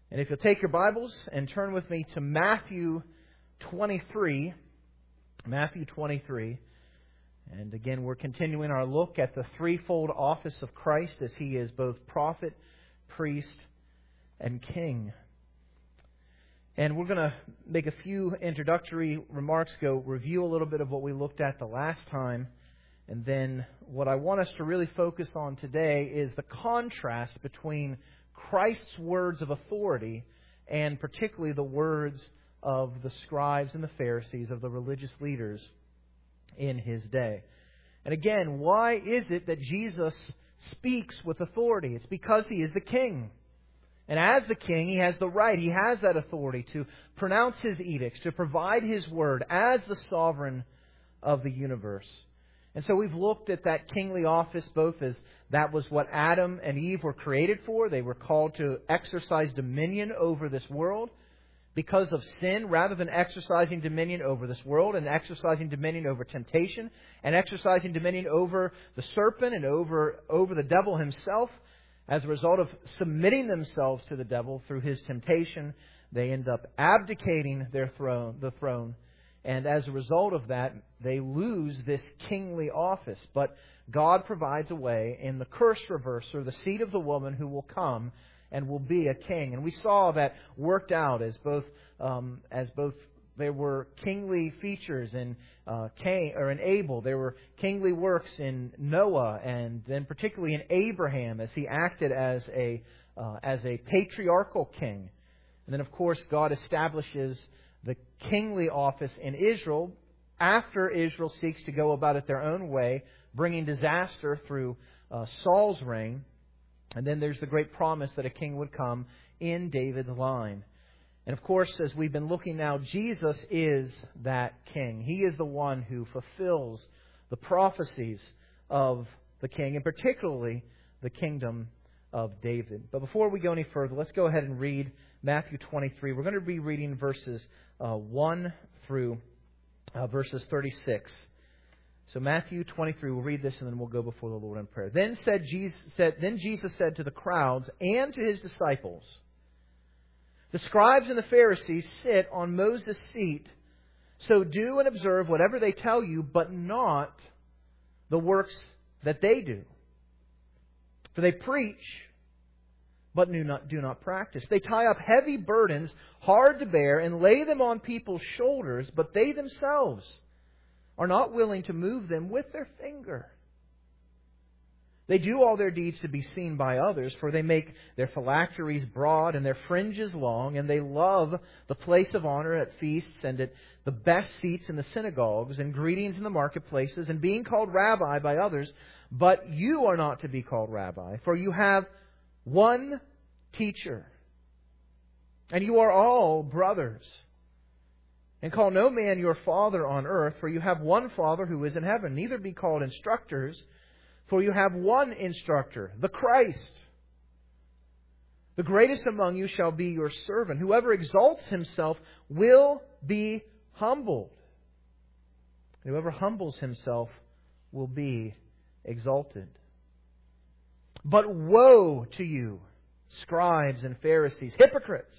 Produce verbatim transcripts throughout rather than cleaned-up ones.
And if you'll take your Bibles and turn with me to Matthew twenty-three, Matthew twenty-three, and again we're continuing our look at the threefold office of Christ as He is both prophet, priest, and king. And we're going to make a few introductory remarks, go review a little bit of what we looked at the last time, and then what I want us to really focus on today is the contrast between Christ's words of authority and particularly the words of the scribes and the Pharisees, of the religious leaders in His day. And again, why is it that Jesus speaks with authority? It's because He is the King. And as the King, He has the right, He has that authority to pronounce His edicts, to provide His word as the sovereign of the universe. And so we've looked at that kingly office both as that was what Adam and Eve were created for. They were called to exercise dominion over this world. Because of sin, rather than exercising dominion over this world and exercising dominion over temptation and exercising dominion over the serpent and over, over the devil himself, as a result of submitting themselves to the devil through his temptation, they end up abdicating their throne, the throne. And as a result of that, they lose this kingly office. But God provides a way in the curse reverser, the seed of the woman who will come and will be a king. And we saw that worked out as both um, as both there were kingly features in uh, Cain or in Abel. There were kingly works in Noah, and then particularly in Abraham as he acted as a uh, as a patriarchal king. And then, of course, God establishes the kingly office in Israel after Israel seeks to go about it their own way, bringing disaster through uh, Saul's reign. And then there's the great promise that a king would come in David's line. And of course, as we've been looking now, Jesus is that king. He is the one who fulfills the prophecies of the king, and particularly the kingdom of David. But before we go any further, let's go ahead and read Matthew twenty-three. We're going to be reading verses uh, one through uh, verses thirty-six. So Matthew twenty-three, we'll read this and then we'll go before the Lord in prayer. Then said Jesus, said, then Jesus said to the crowds and to His disciples, "The scribes and the Pharisees sit on Moses' seat, so do and observe whatever they tell you, but not the works that they do. For they preach, but do not, do not practice. They tie up heavy burdens, hard to bear, and lay them on people's shoulders, but they themselves are not willing to move them with their finger. They do all their deeds to be seen by others, for they make their phylacteries broad and their fringes long, and they love the place of honor at feasts and at the best seats in the synagogues and greetings in the marketplaces and being called rabbi by others. But you are not to be called rabbi, for you have one teacher, and you are all brothers. And call no man your father on earth, for you have one Father who is in heaven. Neither be called instructors, for you have one instructor, the Christ. The greatest among you shall be your servant. Whoever exalts himself will be humbled. Whoever humbles himself will be exalted. But woe to you, scribes and Pharisees, hypocrites!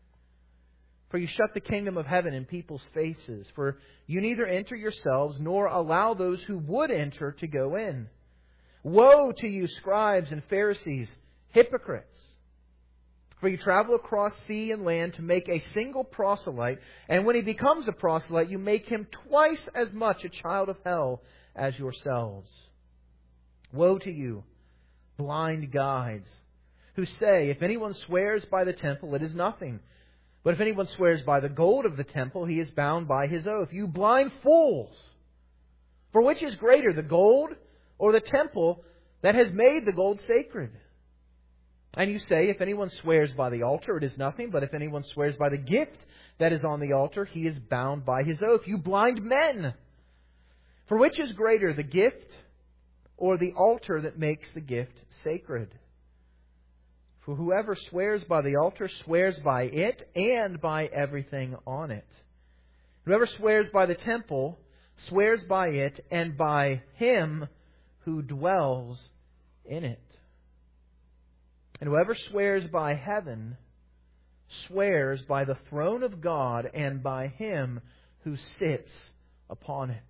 For you shut the kingdom of heaven in people's faces. For you neither enter yourselves, nor allow those who would enter to go in. Woe to you, scribes and Pharisees, hypocrites! For you travel across sea and land to make a single proselyte, and when he becomes a proselyte, you make him twice as much a child of hell as yourselves. Woe to you, blind guides, who say, if anyone swears by the temple, it is nothing. But if anyone swears by the gold of the temple, he is bound by his oath. You blind fools! For which is greater, the gold or the temple that has made the gold sacred? And you say, if anyone swears by the altar, it is nothing. But if anyone swears by the gift that is on the altar, he is bound by his oath. You blind men! For which is greater, the gift or the altar that makes the gift sacred? For whoever swears by the altar swears by it and by everything on it. Whoever swears by the temple swears by it and by Him who dwells in it. And whoever swears by heaven swears by the throne of God and by Him who sits upon it.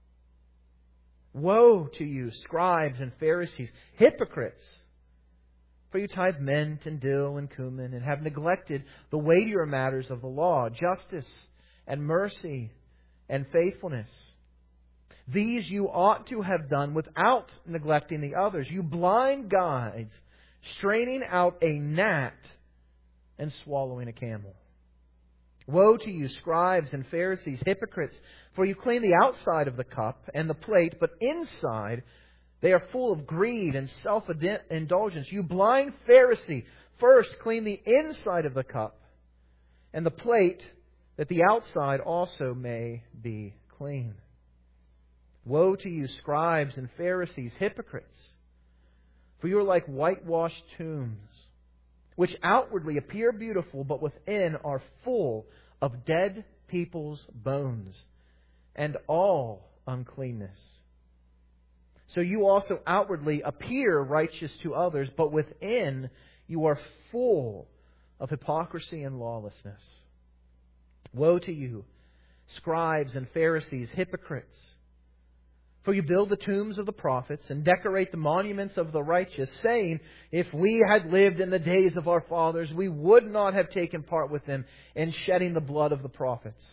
Woe to you, scribes and Pharisees, hypocrites! For you tithe mint and dill and cumin, and have neglected the weightier matters of the law, justice and mercy and faithfulness. These you ought to have done without neglecting the others. You blind guides, straining out a gnat and swallowing a camel. Woe to you, scribes and Pharisees, hypocrites! For you clean the outside of the cup and the plate, but inside they are full of greed and self-indulgence. You blind Pharisee, first clean the inside of the cup and the plate, that the outside also may be clean. Woe to you, scribes and Pharisees, hypocrites! For you are like whitewashed tombs, which outwardly appear beautiful, but within are full of dead people's bones and all uncleanness. So you also outwardly appear righteous to others, but within you are full of hypocrisy and lawlessness. Woe to you, scribes and Pharisees, hypocrites! For you build the tombs of the prophets and decorate the monuments of the righteous, saying, if we had lived in the days of our fathers, we would not have taken part with them in shedding the blood of the prophets.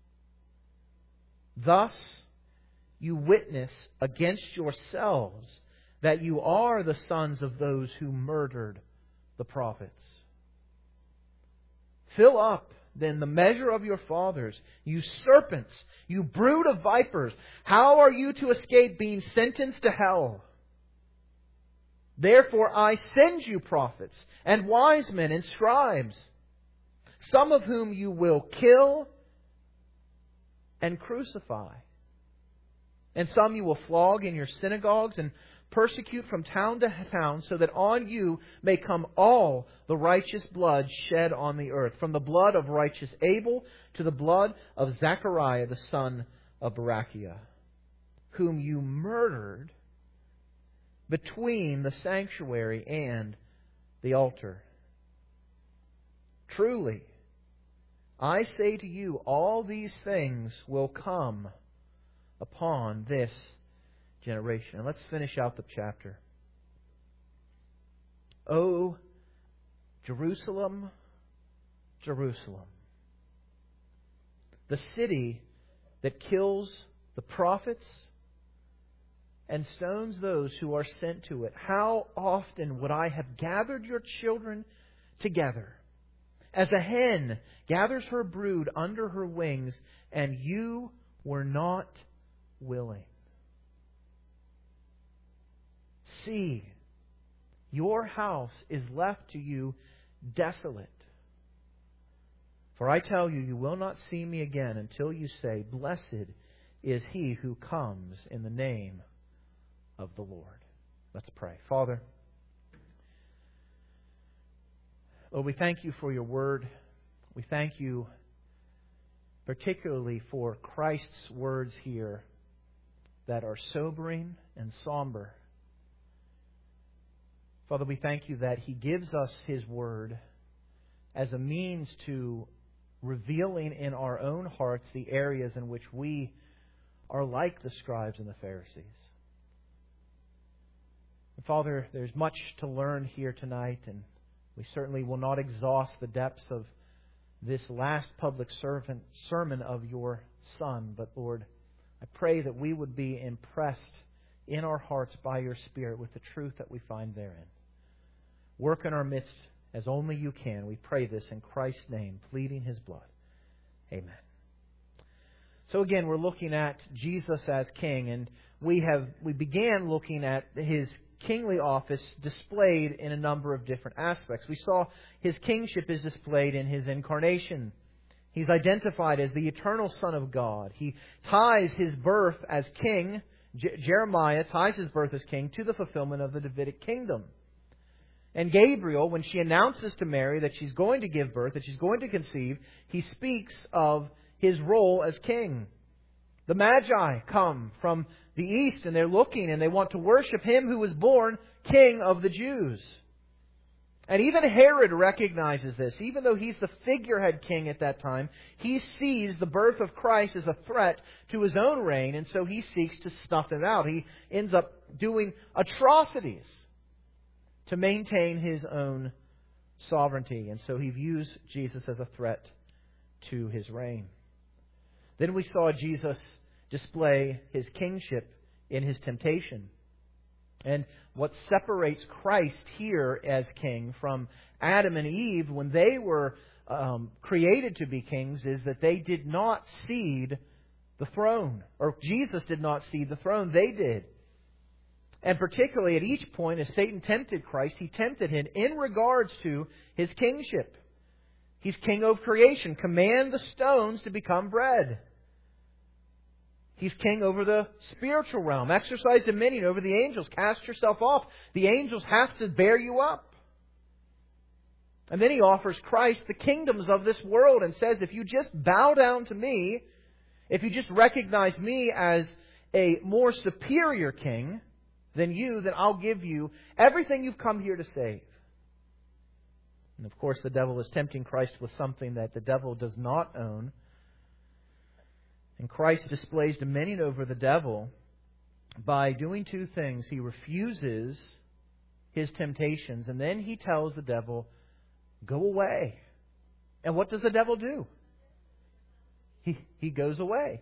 Thus you witness against yourselves that you are the sons of those who murdered the prophets. Fill up then the measure of your fathers, you serpents, you brood of vipers. How are you to escape being sentenced to hell? Therefore I send you prophets and wise men and scribes, some of whom you will kill and crucify, and some you will flog in your synagogues and persecute from town to town, so that on you may come all the righteous blood shed on the earth, from the blood of righteous Abel to the blood of Zechariah the son of Berechiah, whom you murdered between the sanctuary and the altar. Truly, I say to you, all these things will come upon this generation. And let's finish out the chapter. O Jerusalem, Jerusalem, the city that kills the prophets and stones those who are sent to it. How often would I have gathered your children together, as a hen gathers her brood under her wings, and you were not willing. See, your house is left to you desolate. For I tell you, you will not see me again until you say, blessed is he who comes in the name of the Lord. Let's pray. Father, Lord, we thank you for your word. We thank you particularly for Christ's words here that are sobering and somber. Father, we thank you that He gives us His word as a means to revealing in our own hearts the areas in which we are like the scribes and the Pharisees. And Father, there's much to learn here tonight, and we certainly will not exhaust the depths of this last public servant sermon of your Son. But Lord, I pray that we would be impressed in our hearts by your Spirit with the truth that we find therein. Work in our midst as only you can. We pray this in Christ's name, pleading His blood. Amen. So again, we're looking at Jesus as King, and we have we began looking at His kingly office displayed in a number of different aspects. We saw His kingship is displayed in His incarnation. He's identified as the eternal Son of God. He ties His birth as King, Je- Jeremiah ties His birth as King to the fulfillment of the Davidic kingdom. And Gabriel, when she announces to Mary that she's going to give birth, that she's going to conceive, he speaks of His role as King. The Magi come from the east, and they're looking and they want to worship Him who was born King of the Jews. And even Herod recognizes this. Even though he's the figurehead king at that time, he sees the birth of Christ as a threat to his own reign, and so he seeks to snuff him out. He ends up doing atrocities to maintain his own sovereignty, and so he views Jesus as a threat to his reign. Then we saw Jesus display his kingship in his temptation. And what separates Christ here as king from Adam and Eve when they were um, created to be kings is that they did not cede the throne. Or Jesus did not cede the throne. They did. And particularly at each point, as Satan tempted Christ, he tempted him in regards to his kingship. He's king of creation. Command the stones to become bread. He's king over the spiritual realm. Exercise dominion over the angels. Cast yourself off. The angels have to bear you up. And then he offers Christ the kingdoms of this world and says, if you just bow down to me, if you just recognize me as a more superior king than you, then I'll give you everything you've come here to save. And of course, the devil is tempting Christ with something that the devil does not own. And Christ displays dominion over the devil by doing two things. He refuses his temptations, and then he tells the devil, go away. And what does the devil do? He, he goes away.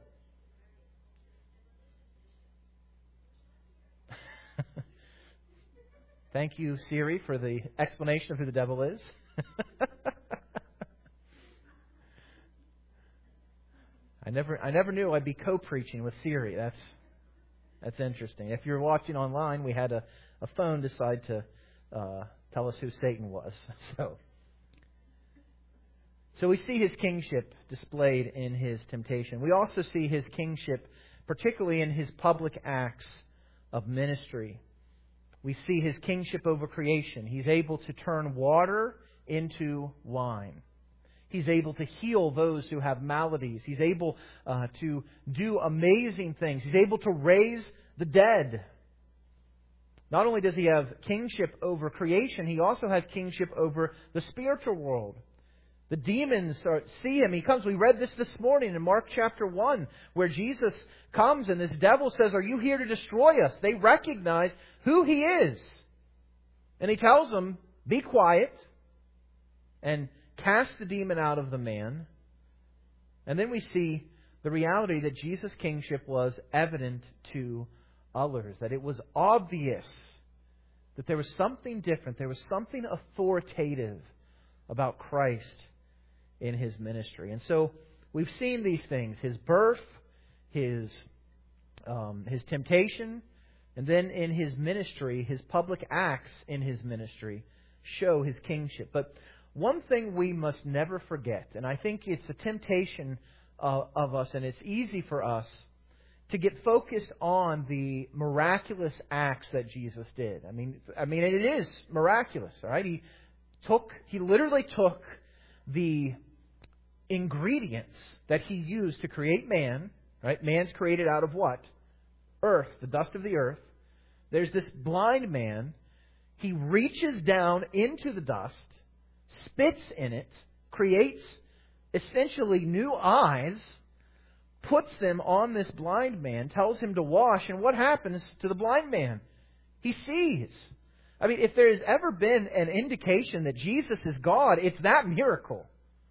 Thank you, Siri, for the explanation of who the devil is. I never I never knew I'd be co-preaching with Siri. That's that's interesting. If you're watching online, we had a, a phone decide to uh, tell us who Satan was. So, so we see his kingship displayed in his temptation. We also see his kingship, particularly in his public acts of ministry. We see his kingship over creation. He's able to turn water into wine. He's able to heal those who have maladies. He's able uh, to do amazing things. He's able to raise the dead. Not only does he have kingship over creation, he also has kingship over the spiritual world. The demons are, see him. He comes. We read this this morning in Mark chapter one, where Jesus comes and this devil says, are you here to destroy us? They recognize who he is. And he tells them, be quiet and cast the demon out of the man. And then we see the reality that Jesus' kingship was evident to others. That it was obvious that there was something different. There was something authoritative about Christ in his ministry. And so we've seen these things. His birth, his, um, his temptation, and then in his ministry, his public acts in his ministry show his kingship. But one thing we must never forget, and I think it's a temptation uh, of us, and it's easy for us to get focused on the miraculous acts that Jesus did. I mean, I mean, it is miraculous, all right? He took, he literally took the ingredients that he used to create man, right? Man's created out of what? Earth, the dust of the earth. There's this blind man. He reaches down into the dust, spits in it, creates essentially new eyes, puts them on this blind man, tells him to wash, and what happens to the blind man? He sees. I mean, if there's ever been an indication that Jesus is God, it's that miracle.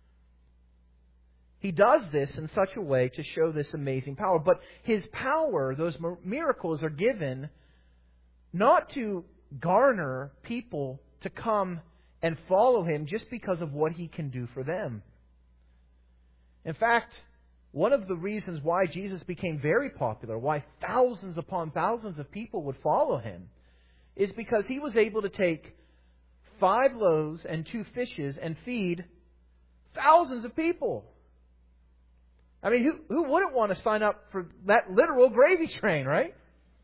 He does this in such a way to show this amazing power. But his power, those miracles are given not to garner people to come and follow him just because of what he can do for them. In fact, one of the reasons why Jesus became very popular, why thousands upon thousands of people would follow him, is because he was able to take five loaves and two fishes and feed thousands of people. I mean, who, who wouldn't want to sign up for that literal gravy train, right?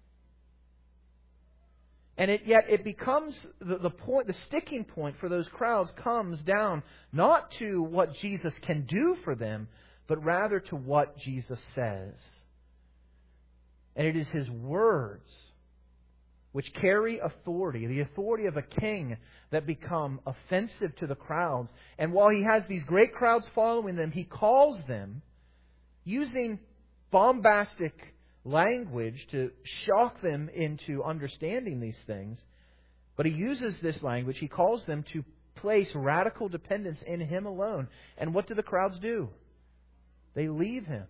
And it, yet it becomes the, the point, the sticking point for those crowds comes down not to what Jesus can do for them, but rather to what Jesus says. And it is his words which carry authority, the authority of a king, that become offensive to the crowds. And while he has these great crowds following them, he calls them, using bombastic language to shock them into understanding these things. But he uses this language. He calls them to place radical dependence in Him alone. And what do the crowds do? They leave Him.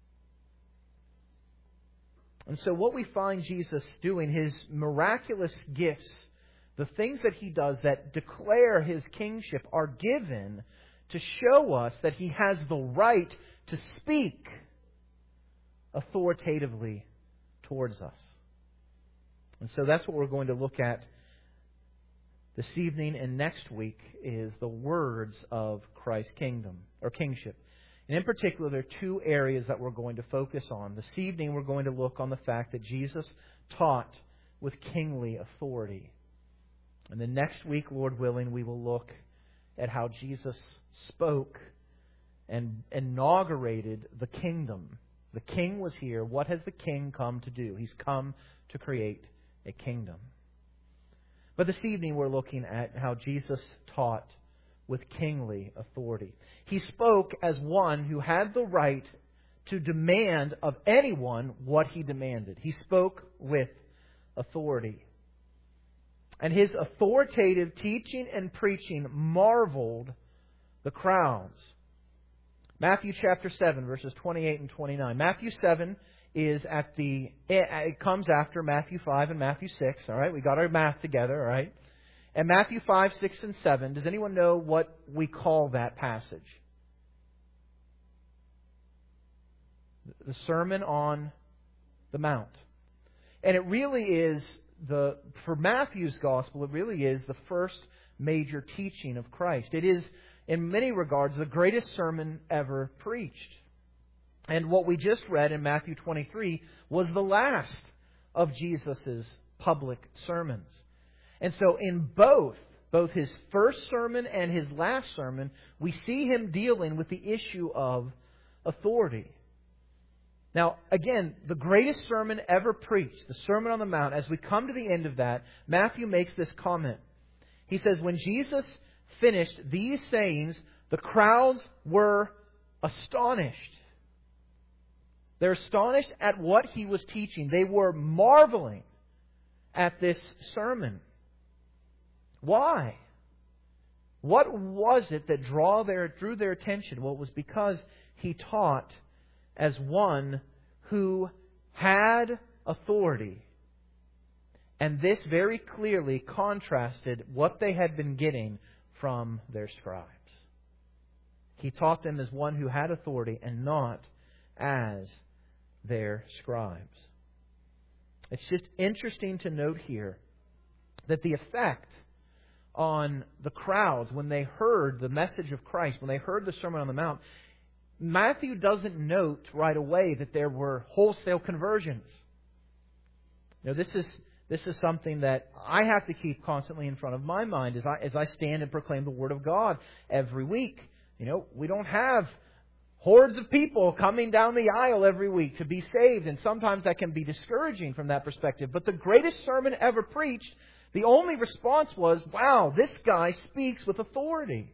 And so what we find Jesus doing, His miraculous gifts, the things that He does that declare His kingship, are given to show us that He has the right to speak authoritatively towards us. And so that's what we're going to look at this evening and next week, is the words of Christ's kingdom or kingship. And in particular, there are two areas that we're going to focus on. This evening, we're going to look on the fact that Jesus taught with kingly authority. And then next week, Lord willing, we will look at how Jesus spoke and inaugurated the kingdom. The king was here. What has the king come to do? He's come to create a kingdom. But this evening, we're looking at how Jesus taught with kingly authority. He spoke as one who had the right to demand of anyone what he demanded. He spoke with authority. And His authoritative teaching and preaching marveled the crowds. Matthew chapter seven, verses twenty-eight and twenty-nine. Matthew seven is at the, it comes after Matthew five and Matthew six. All right, we got our math together, all right. And Matthew five, six, and seven, does anyone know what we call that passage? The Sermon on the Mount. And it really is, the for Matthew's Gospel, it really is the first major teaching of Christ. It is, in many regards, the greatest sermon ever preached. And what we just read in Matthew twenty-three was the last of Jesus' public sermons. And so in both, both His first sermon and His last sermon, we see Him dealing with the issue of authority. Now, again, the greatest sermon ever preached, the Sermon on the Mount, as we come to the end of that, Matthew makes this comment. He says, when Jesus finished these sayings, the crowds were astonished. They're astonished at what He was teaching. They were marveling at this sermon. Why? What was it that draw their, drew their attention? Well, it was because He taught as one who had authority. And this very clearly contrasted what they had been getting from their scribes. He taught them as one who had authority and not as their scribes. It's just interesting to note here that the effect on the crowds when they heard the message of Christ, when they heard the Sermon on the Mount, Matthew doesn't note right away that there were wholesale conversions. You know, this is this is something that I have to keep constantly in front of my mind as I as I stand and proclaim the Word of God every week. You know, we don't have hordes of people coming down the aisle every week to be saved, and sometimes that can be discouraging from that perspective. But the greatest sermon ever preached, the only response was, wow, this guy speaks with authority.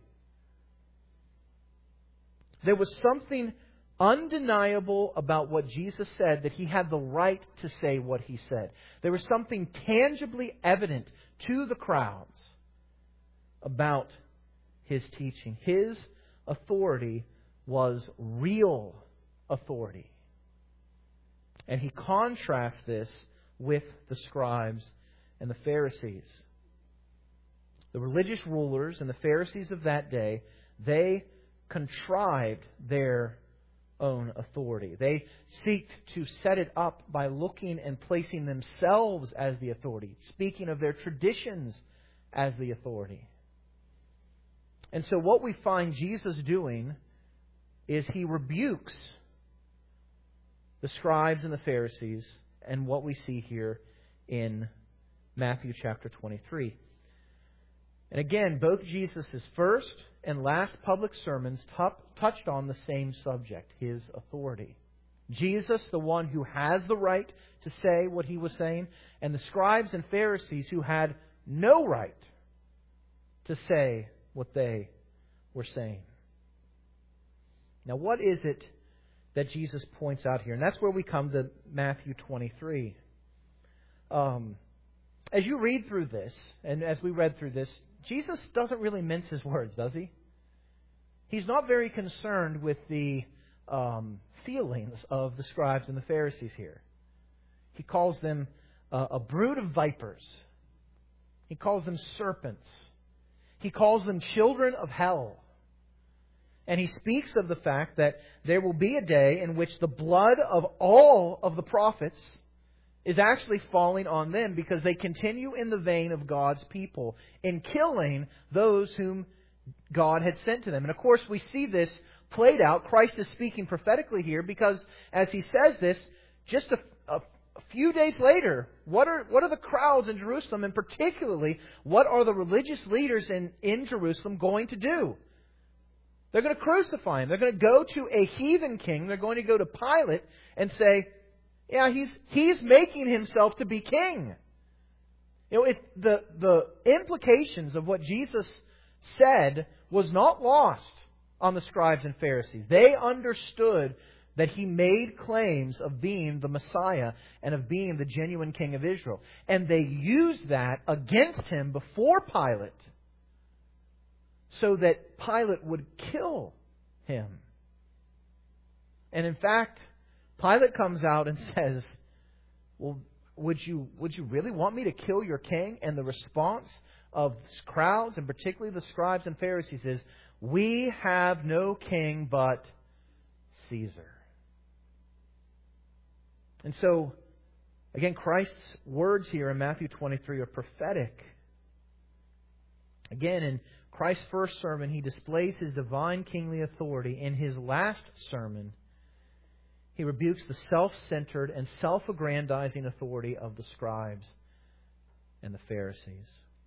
There was something undeniable about what Jesus said, that He had the right to say what He said. There was something tangibly evident to the crowds about His teaching. His authority was real authority. And He contrasts this with the scribes and the Pharisees. The religious rulers and the Pharisees of that day, they contrived their own authority. They seeked to set it up by looking and placing themselves as the authority, speaking of their traditions as the authority. And so what we find Jesus doing is He rebukes the scribes and the Pharisees, and what we see here in Matthew chapter twenty-three. And again, both Jesus' first and last public sermons t- touched on the same subject, His authority. Jesus, the one who has the right to say what he was saying, and the scribes and Pharisees who had no right to say what they were saying. Now, what is it that Jesus points out here? And that's where we come to Matthew twenty-three. Um, as you read through this, and as we read through this, Jesus doesn't really mince his words, does he? He's not very concerned with the um, feelings of the scribes and the Pharisees here. He calls them uh, a brood of vipers. He calls them serpents. He calls them children of hell. And he speaks of the fact that there will be a day in which the blood of all of the prophets is actually falling on them because they continue in the vein of God's people in killing those whom God had sent to them. And of course, we see this played out. Christ is speaking prophetically here because as he says this, just a, a, a few days later, what are what are the crowds in Jerusalem, and particularly, what are the religious leaders in, in Jerusalem going to do? They're going to crucify him. They're going to go to a heathen king. They're going to go to Pilate and say, yeah, he's he's making himself to be king. You know, it, the the implications of what Jesus said was not lost on the scribes and Pharisees. They understood that he made claims of being the Messiah and of being the genuine king of Israel. And they used that against him before Pilate so that Pilate would kill him. And in fact, Pilate comes out and says, well, would you would you really want me to kill your king? And the response of crowds, and particularly the scribes and Pharisees, is, we have no king but Caesar. And so, again, Christ's words here in Matthew twenty-three are prophetic. Again, in Christ's first sermon, he displays his divine kingly authority. In his last sermon, he rebukes the self-centered and self-aggrandizing authority of the scribes and the Pharisees.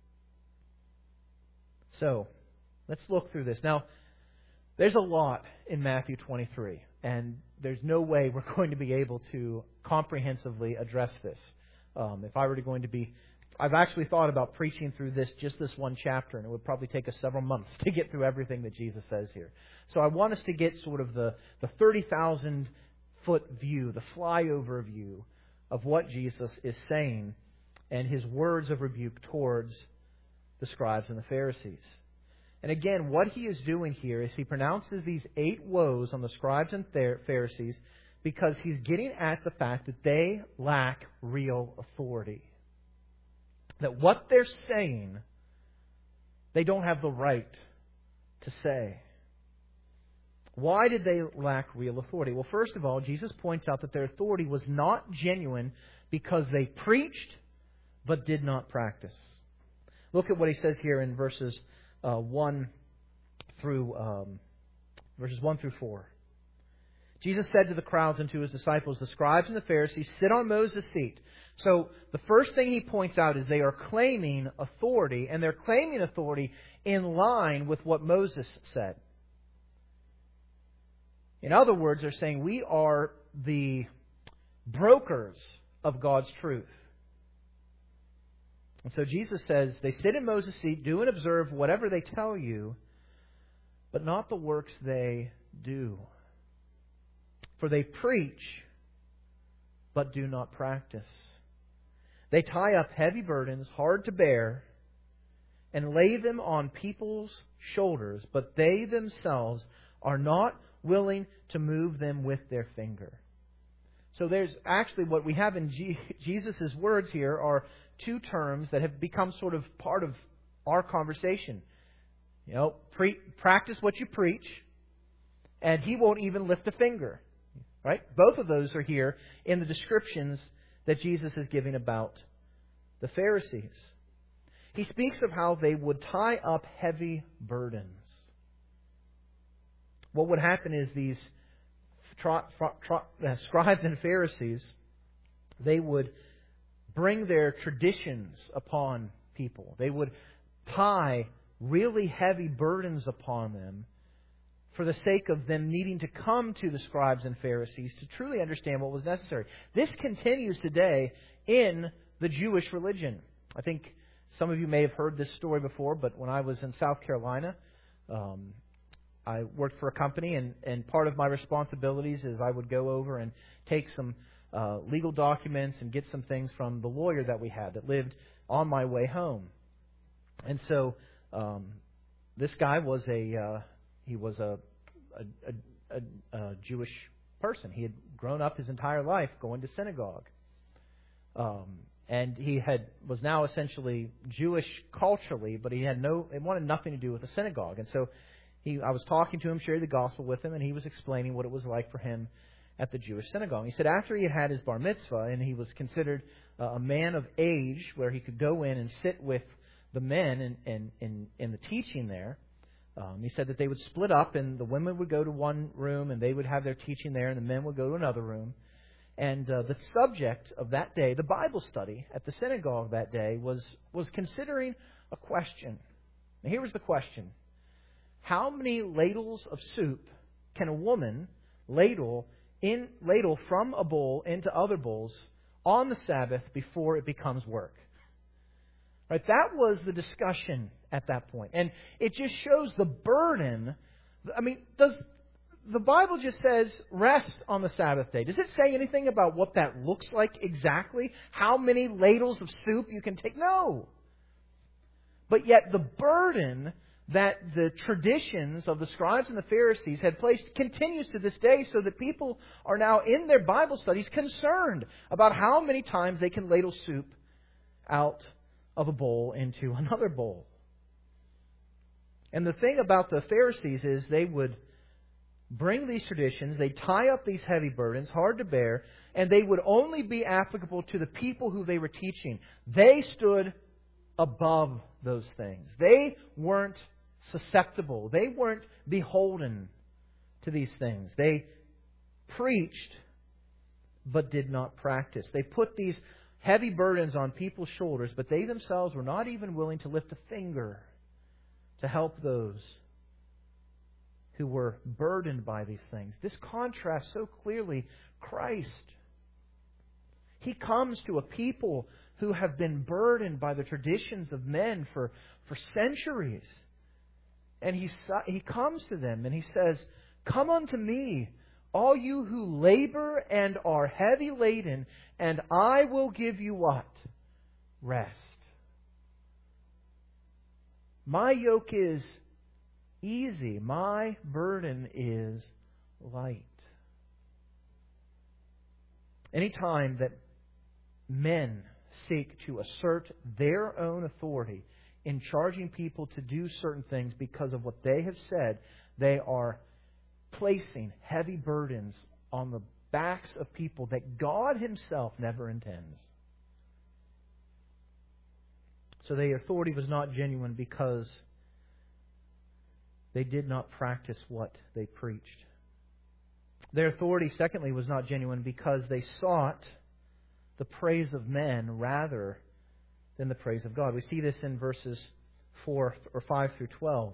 So, let's look through this. Now, there's a lot in Matthew twenty-three, and there's no way we're going to be able to comprehensively address this. Um, if I were to going to be... I've actually thought about preaching through this, just this one chapter, and it would probably take us several months to get through everything that Jesus says here. So I want us to get sort of the, the thirty thousand foot view, the flyover view of what Jesus is saying and his words of rebuke towards the scribes and the Pharisees. And again, what he is doing here is he pronounces these eight woes on the scribes and Pharisees because he's getting at the fact that they lack real authority. That what they're saying, they don't have the right to say. Why did they lack real authority? Well, first of all, Jesus points out that their authority was not genuine because they preached but did not practice. Look at what he says here in verses uh, one through um, verses one through four. Jesus said to the crowds and to his disciples, the scribes and the Pharisees sit on Moses' seat. So the first thing he points out is they are claiming authority, and they're claiming authority in line with what Moses said. In other words, they're saying we are the brokers of God's truth. And so Jesus says, they sit in Moses' seat, do and observe whatever they tell you, but not the works they do. For they preach, but do not practice. They tie up heavy burdens, hard to bear, and lay them on people's shoulders, but they themselves are not willing to move them with their finger. So there's actually what we have in G- Jesus' words here are two terms that have become sort of part of our conversation. You know, pre- practice what you preach, and he won't even lift a finger. Right? Both of those are here in the descriptions that Jesus is giving about the Pharisees. He speaks of how they would tie up heavy burdens. What would happen is these tra- tra- tra- uh, scribes and Pharisees, they would bring their traditions upon people. They would tie really heavy burdens upon them for the sake of them needing to come to the scribes and Pharisees to truly understand what was necessary. This continues today in the Jewish religion. I think some of you may have heard this story before, but when I was in South Carolina, um, I worked for a company, and, and part of my responsibilities is I would go over and take some uh, legal documents and get some things from the lawyer that we had that lived on my way home. And so um, this guy was a uh, he was a a, a, a a Jewish person. He had grown up his entire life going to synagogue. Um, And he had was now essentially Jewish culturally, but he had no, it wanted nothing to do with the synagogue. And so he, I was talking to him, sharing the gospel with him, and he was explaining what it was like for him at the Jewish synagogue. He said after he had had his bar mitzvah and he was considered uh, a man of age, where he could go in and sit with the men in in in, in the teaching there. Um, he said that they would split up, and the women would go to one room, and they would have their teaching there, and the men would go to another room. And uh, the subject of that day, the Bible study at the synagogue that day, was was considering a question. Now, here was the question. How many ladles of soup can a woman ladle in ladle from a bowl into other bowls on the Sabbath before it becomes work? Right? That was the discussion at that point. And it just shows the burden. I mean, does the Bible just says rest on the Sabbath day? Does it say anything about what that looks like exactly? How many ladles of soup you can take? No. But yet the burden that the traditions of the scribes and the Pharisees had placed continues to this day, so that people are now in their Bible studies concerned about how many times they can ladle soup out of a bowl into another bowl. And the thing about the Pharisees is they would bring these traditions, they tie up these heavy burdens, hard to bear, and they would only be applicable to the people who they were teaching. They stood above those things. They weren't susceptible. They weren't beholden to these things. They preached but did not practice. They put these heavy burdens on people's shoulders, but they themselves were not even willing to lift a finger to help those who were burdened by these things. This contrasts so clearly Christ. He comes to a people who have been burdened by the traditions of men for, for centuries. And he, he comes to them and he says, "Come unto me, all you who labor and are heavy laden, and I will give you" what? Rest. My yoke is easy. My burden is light. Anytime that men seek to assert their own authority in charging people to do certain things because of what they have said, they are placing heavy burdens on the backs of people that God Himself never intends. So their authority was not genuine because they did not practice what they preached. Their authority, secondly, was not genuine because they sought the praise of men rather than the praise of God. We see this in verses four or five through twelve.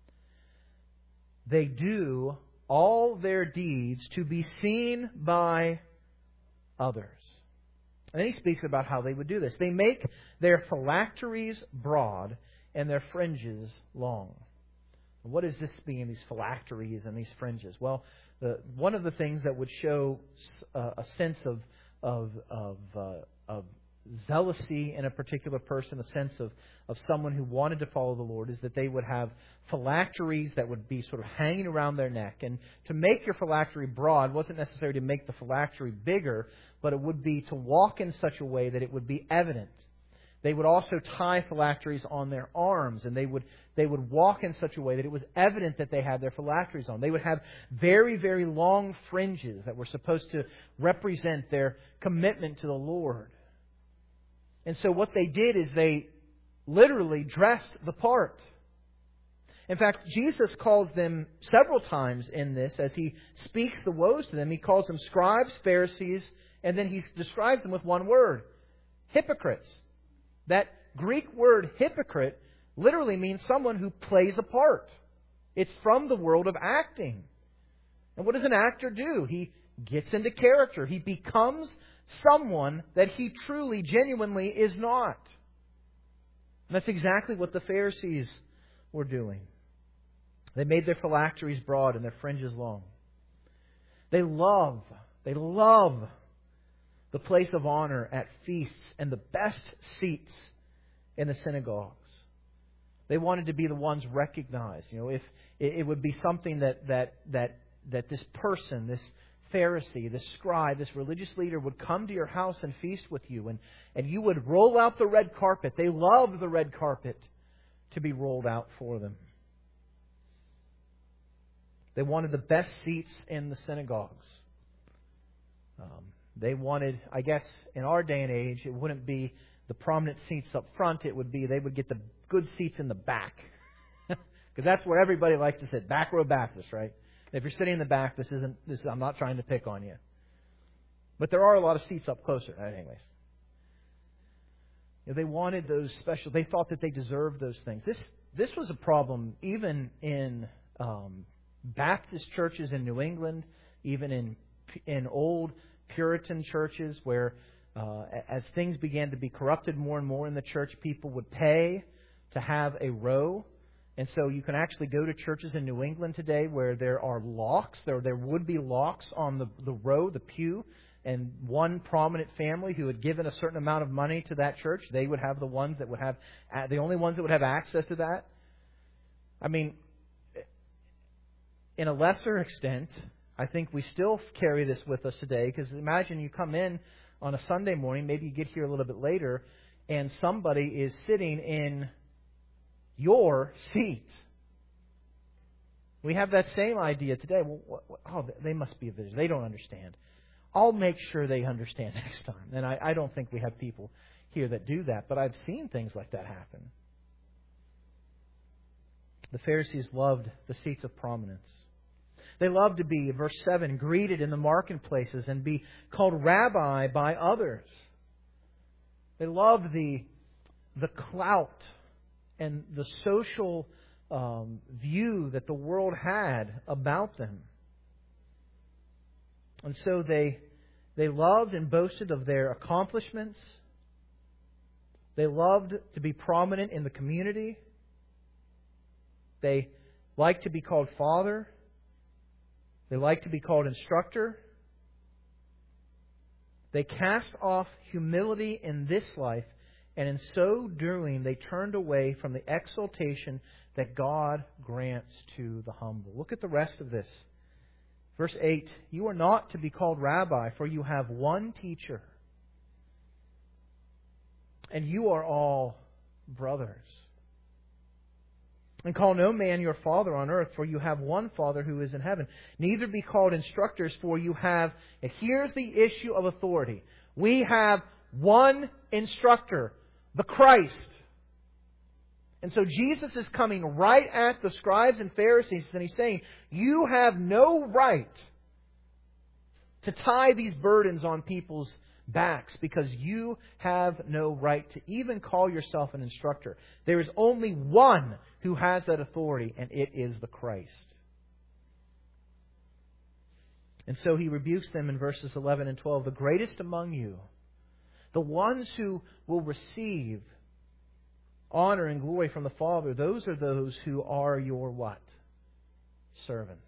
They do all their deeds to be seen by others. And then he speaks about how they would do this. They make their phylacteries broad and their fringes long. What does this mean, these phylacteries and these fringes? Well, the, one of the things that would show uh, a sense of of of, uh, of zealousy in a particular person, a sense of, of someone who wanted to follow the Lord, is that they would have phylacteries that would be sort of hanging around their neck. And to make your phylactery broad wasn't necessarily to make the phylactery bigger, but it would be to walk in such a way that it would be evident. They would also tie phylacteries on their arms, and they would they would walk in such a way that it was evident that they had their phylacteries on. They would have very, very long fringes that were supposed to represent their commitment to the Lord. And so what they did is they literally dressed the part. In fact, Jesus calls them several times in this as He speaks the woes to them. He calls them scribes, Pharisees, and then He describes them with one word: hypocrites. That Greek word hypocrite literally means someone who plays a part. It's from the world of acting. And what does an actor do? He gets into character. He becomes someone that he truly, genuinely is not. And that's exactly what the Pharisees were doing. They made their phylacteries broad and their fringes long. They love, they love the place of honor at feasts and the best seats in the synagogues. They wanted to be the ones recognized. You know, if it, it would be something that that that that this person, this Pharisee, this scribe, this religious leader would come to your house and feast with you, and, and you would roll out the red carpet. They loved the red carpet to be rolled out for them. They wanted the best seats in the synagogues. Um, they wanted, I guess, in our day and age, it wouldn't be the prominent seats up front. It would be they would get the good seats in the back. Because that's where everybody likes to sit. Back row Baptist, right? If you're sitting in the back, this isn't, this is, I'm not trying to pick on you. But there are a lot of seats up closer, anyways. You know, they wanted those special, they thought that they deserved those things. This this was a problem even in um, Baptist churches in New England, even in in old Puritan churches where uh, as things began to be corrupted more and more in the church, people would pay to have a row. And so you can actually go to churches in New England today where there are locks. There there would be locks on the, the row, the pew, and one prominent family who had given a certain amount of money to that church, they would have the ones that would have, the only ones that would have access to that. I mean, in a lesser extent, I think we still carry this with us today, because imagine you come in on a Sunday morning, maybe you get here a little bit later, and somebody is sitting in your seat. We have that same idea today. Well, what, what, oh, they must be a visitor. They don't understand. I'll make sure they understand next time. And I, I don't think we have people here that do that, but I've seen things like that happen. The Pharisees loved the seats of prominence. They loved to be, verse seven, greeted in the marketplaces and be called rabbi by others. They loved the, the clout and the social um, view that the world had about them. And so they they loved and boasted of their accomplishments. They loved to be prominent in the community. They liked to be called father. They liked to be called instructor. They cast off humility in this life, and in so doing, they turned away from the exaltation that God grants to the humble. Look at the rest of this. Verse eight, you are not to be called rabbi, for you have one teacher, and you are all brothers. And call no man your father on earth, for you have one Father who is in heaven. Neither be called instructors, for you have, and here's the issue of authority. We have one instructor, the Christ. And so Jesus is coming right at the scribes and Pharisees, and He's saying, you have no right to tie these burdens on people's backs, because you have no right to even call yourself an instructor. There is only one who has that authority, and it is the Christ. And so He rebukes them in verses eleven and twelve. The greatest among you, the ones who will receive honor and glory from the Father, those are those who are your what? Servants.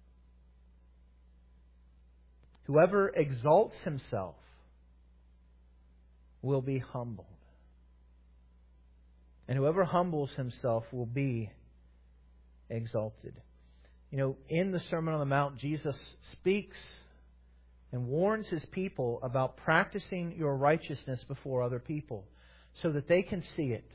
Whoever exalts himself will be humbled. And whoever humbles himself will be exalted. You know, in the Sermon on the Mount, Jesus speaks and warns His people about practicing your righteousness before other people so that they can see it.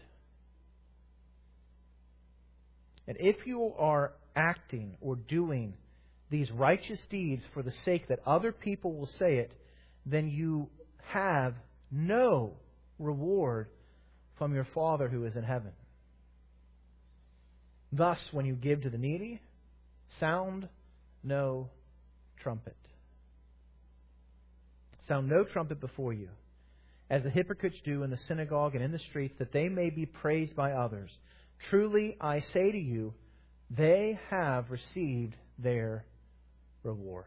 And if you are acting or doing these righteous deeds for the sake that other people will say it, then you have no reward from your Father who is in heaven. Thus, when you give to the needy, sound no trumpet. Sound no trumpet before you, as the hypocrites do in the synagogue and in the streets, that they may be praised by others. Truly, I say to you, they have received their reward.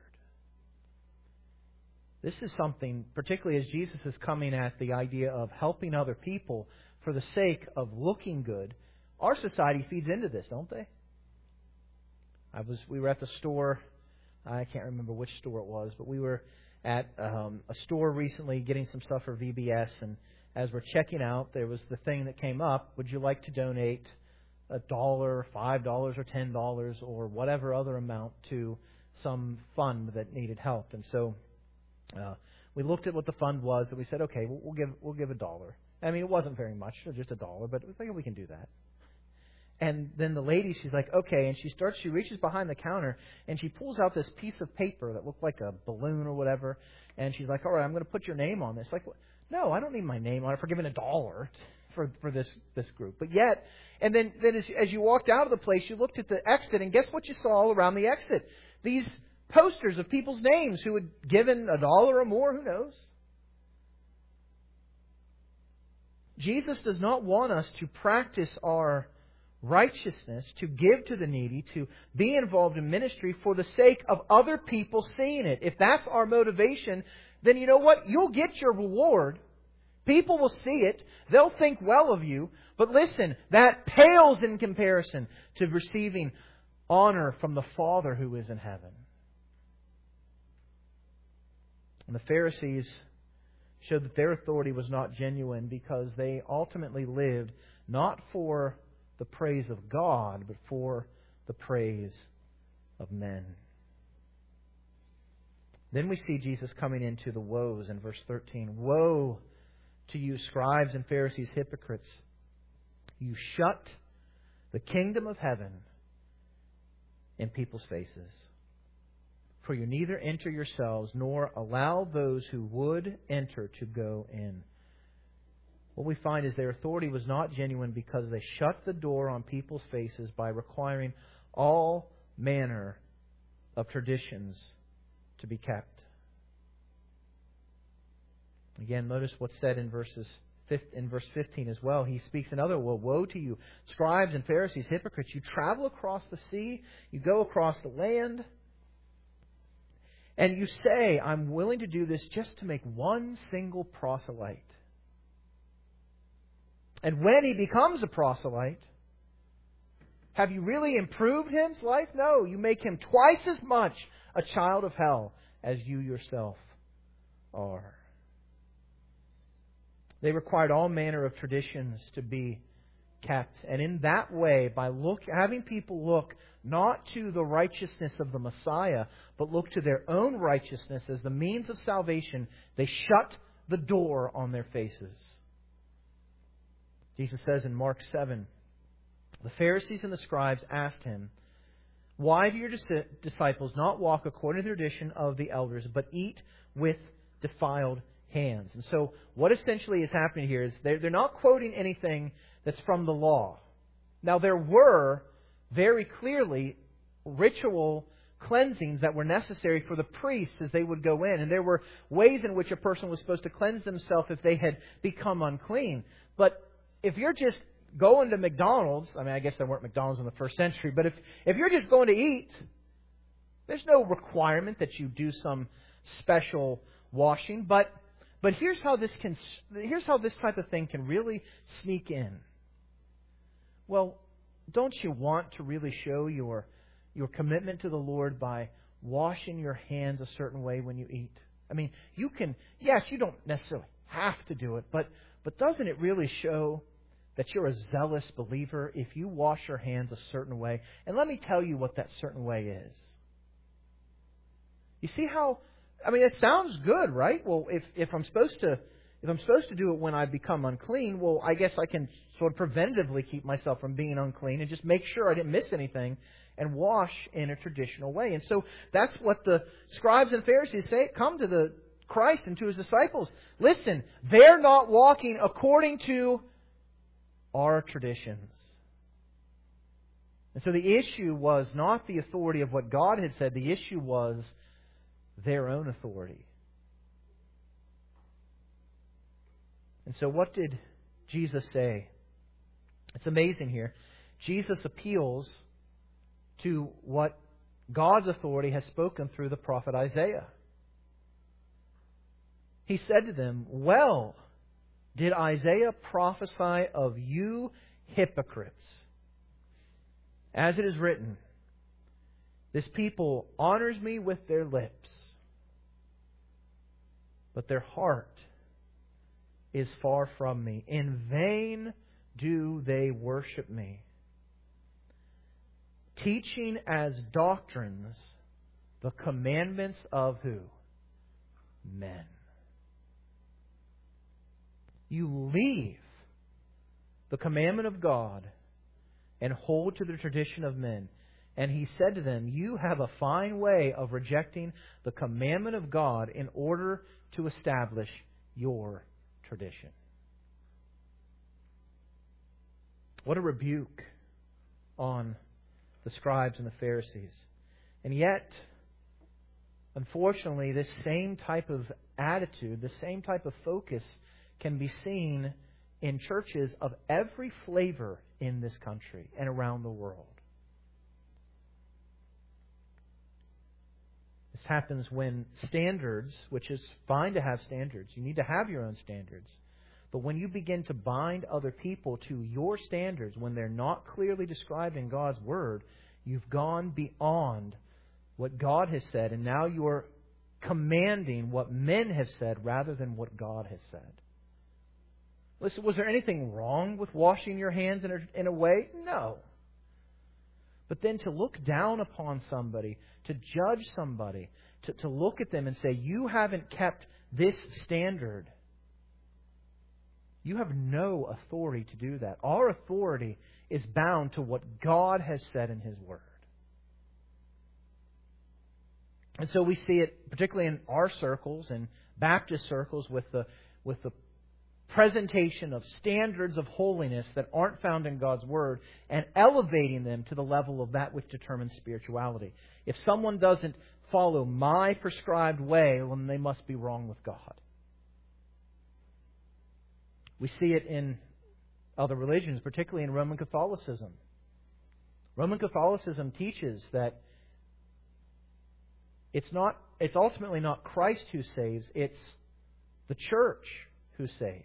This is something, particularly as Jesus is coming at the idea of helping other people for the sake of looking good. Our society feeds into this, don't they? I was, we were at the store. I can't remember which store it was, but we were at um, a store recently getting some stuff for V B S, and as we're checking out, there was the thing that came up: would you like to donate a dollar, five dollars, or ten dollars, or whatever other amount to some fund that needed help? And so uh, we looked at what the fund was, and we said, okay, we'll, we'll give we'll give a dollar. I mean, it wasn't very much, just a dollar, but we think we can do that. And then the lady, she's like, okay, and she starts, she reaches behind the counter, and she pulls out this piece of paper that looked like a balloon or whatever, and she's like, all right, I'm going to put your name on this. Like, no, I don't need my name on it for giving a dollar for for this this group. But yet, and then, then as, as you walked out of the place, you looked at the exit, and guess what you saw all around the exit? These posters of people's names who had given a dollar or more, who knows? Jesus does not want us to practice our righteousness, to give to the needy, to be involved in ministry for the sake of other people seeing it. If that's our motivation, then you know what? You'll get your reward. People will see it. They'll think well of you. But listen, that pales in comparison to receiving honor from the Father who is in heaven. And the Pharisees showed that their authority was not genuine because they ultimately lived not for the praise of God, but for the praise of men. Then we see Jesus coming into the woes in verse thirteen. Woe to you, scribes and Pharisees, hypocrites! You shut the kingdom of heaven in people's faces. For you neither enter yourselves, nor allow those who would enter to go in. What we find is their authority was not genuine because they shut the door on people's faces by requiring all manner of traditions to be kept. Again, notice what's said in verses in verse fifteen as well. He speaks another, well, woe to you, scribes and Pharisees, hypocrites! You travel across the sea, you go across the land, and you say, I'm willing to do this just to make one single proselyte. And when he becomes a proselyte, have you really improved his life? No, you make him twice as much a child of hell as you yourself are. They required all manner of traditions to be kept. And in that way, by look, having people look not to the righteousness of the Messiah, but look to their own righteousness as the means of salvation, they shut the door on their faces. Jesus says in Mark seven, the Pharisees and the scribes asked him, why do your disciples not walk according to the tradition of the elders, but eat with defiled hands? And so what essentially is happening here is they're, they're not quoting anything that's from the law. Now there were very clearly ritual cleansings that were necessary for the priests as they would go in. And there were ways in which a person was supposed to cleanse themselves if they had become unclean. But if you're just going to McDonald's, I mean, I guess there weren't McDonald's in the first century, but if, if you're just going to eat, there's no requirement that you do some special washing. But but here's how this can here's how this type of thing can really sneak in. Well, don't you want to really show your your commitment to the Lord by washing your hands a certain way when you eat? I mean, you can, yes, you don't necessarily have to do it, but but doesn't it really show that you're a zealous believer if you wash your hands a certain way? And let me tell you what that certain way is. You see how, I mean, it sounds good, right? Well, if, if I'm supposed to if I'm supposed to do it when I become unclean, well, I guess I can sort of preventatively keep myself from being unclean and just make sure I didn't miss anything and wash in a traditional way. And so that's what the scribes and Pharisees say. Come to the Christ and to His disciples. Listen, they're not walking according to our traditions. And so the issue was not the authority of what God had said. The issue was their own authority. And so what did Jesus say? It's amazing here. Jesus appeals to what God's authority has spoken through the prophet Isaiah. He said to them, "Well did Isaiah prophesy of you hypocrites. As it is written, this people honors me with their lips, but their heart is far from me. In vain do they worship me, teaching as doctrines the commandments of who? Men." You leave the commandment of God and hold to the tradition of men. And he said to them, you have a fine way of rejecting the commandment of God in order to establish your tradition. What a rebuke on the scribes and the Pharisees. And yet, unfortunately, this same type of attitude, the same type of focus can be seen in churches of every flavor in this country and around the world. This happens when standards, which is fine to have standards, you need to have your own standards. But when you begin to bind other people to your standards when they're not clearly described in God's Word, you've gone beyond what God has said, and now you're commanding what men have said rather than what God has said. Listen, was there anything wrong with washing your hands in a, in a way? No. But then to look down upon somebody, to judge somebody, to, to look at them and say, you haven't kept this standard. You have no authority to do that. Our authority is bound to what God has said in His Word. And so we see it particularly in our circles and Baptist circles with the with the presentation of standards of holiness that aren't found in God's Word and elevating them to the level of that which determines spirituality. If someone doesn't follow my prescribed way, well, then they must be wrong with God. We see it in other religions, particularly in Roman Catholicism. Roman Catholicism teaches that it's not, it's ultimately not Christ who saves, it's the church who saves.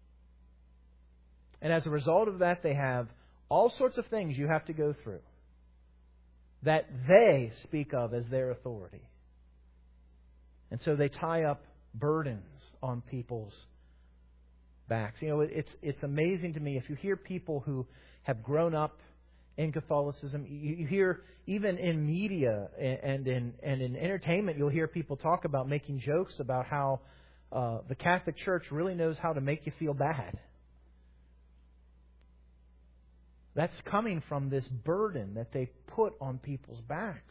And as a result of that, they have all sorts of things you have to go through that they speak of as their authority. And so they tie up burdens on people's backs. You know, it's it's amazing to me if you hear people who have grown up in Catholicism. You, you hear even in media and in and in entertainment, you'll hear people talk about making jokes about how uh, the Catholic Church really knows how to make you feel bad. That's coming from this burden that they put on people's backs.